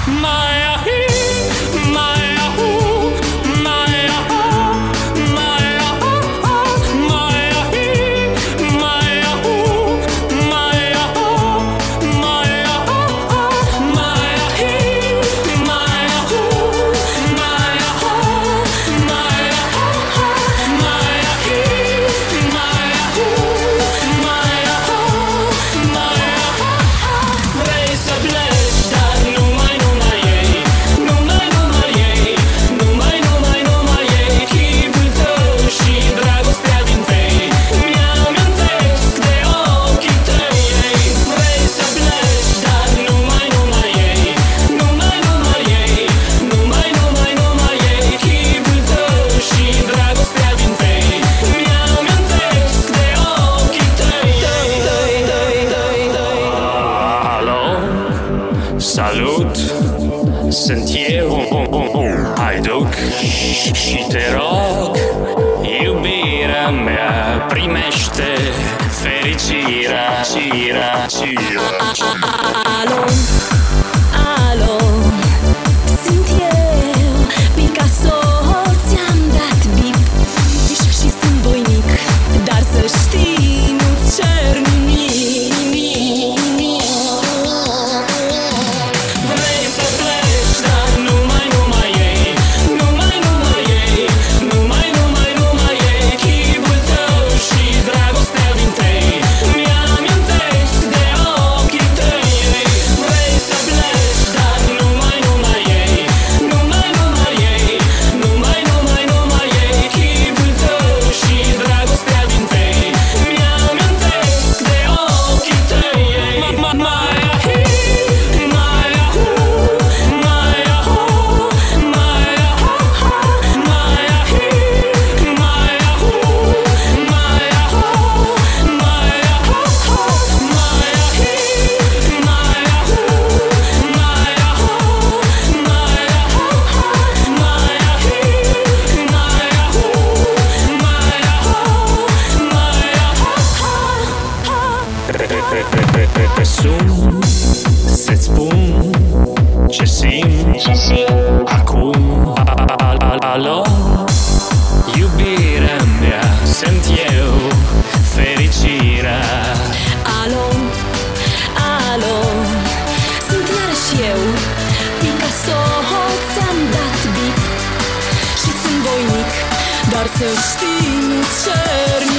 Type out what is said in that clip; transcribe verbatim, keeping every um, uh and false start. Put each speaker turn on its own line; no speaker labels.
Salut, sunt eu, Haiduc, și te rog, iubirea mea, primește fericirea, cirea, cirea.
Alo, alo, sunt eu, Picasso, ți-am dat bip și sunt voinic, dar să știi, nu-ți cer nimic.
Te sun, să-ți spun ce simt, ce simt acum. Alo, iubirea mea, sunt eu, fericirea.
Alo, alo, sunt iarăși eu, Picasso, ți-am dat bip și sunt voinic, dar să știi, nu cer